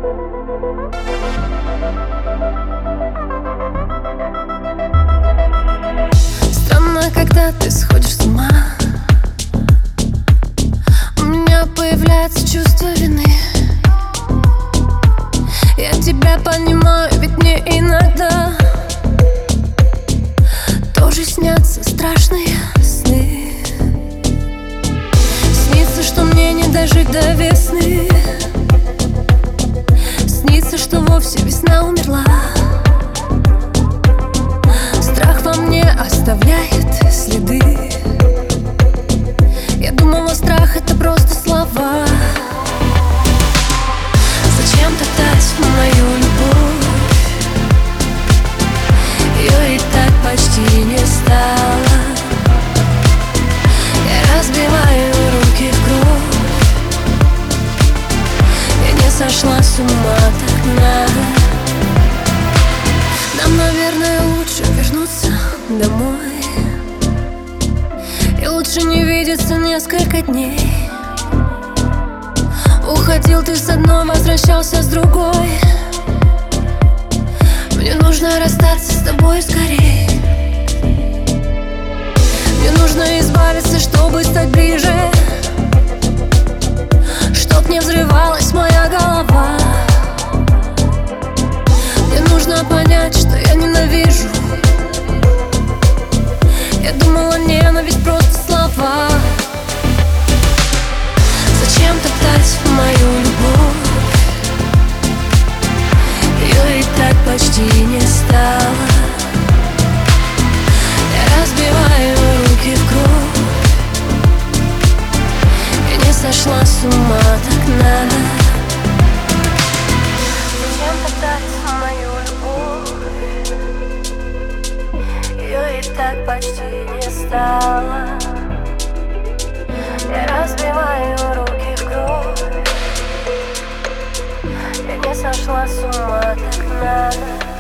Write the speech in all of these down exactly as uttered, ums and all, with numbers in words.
Странно, когда ты сходишь с ума, у меня появляется чувство вины. Я тебя понимаю, ведь мне иногда тоже снятся страшные сны. Снится, что мне не дожить до весны. Снится, что вовсе весна умерла. Страх во мне оставляет следы. Я думала, страх — это просто слова. Зачем топтать мою любовь? Ее и так почти не стало. Я разбиваю руки в кровь. Я не сошла с ума, так надо. Нам, наверное, лучше вернуться домой. И лучше не видеться несколько дней. Уходил ты с одной, возвращался с другой. Мне нужно расстаться с тобой скорей. Мне нужно избавиться, чтобы стать ближе, чтоб не взрывалась моя голова. Мне нужно понять, что я ненавижу. Я думала, ненависть просто слова. Зачем топтать мою любовь? Ее и так почти не стало. Я разбиваю руки в кровь. Я не сошла с ума, так надо. Зачем топтать мою любовь? Ее и так почти не стало. Я разбиваю руки в кровь. Я не сошла с ума, так надо.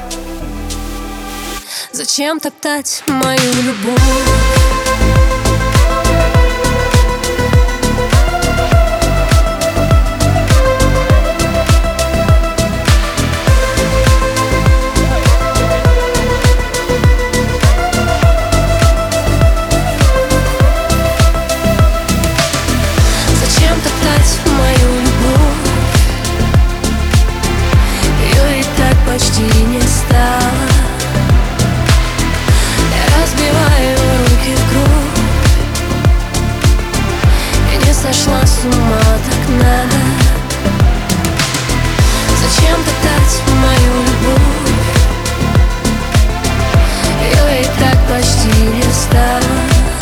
Зачем топтать мою любовь? Почти не стало. Я разбиваю руки в кровь. Я не сошла с ума, так надо. Зачем топтать мою любовь? Ее и так почти не стало.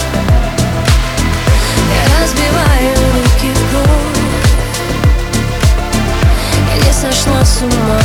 Я разбиваю руки в кровь. Я не сошла с ума.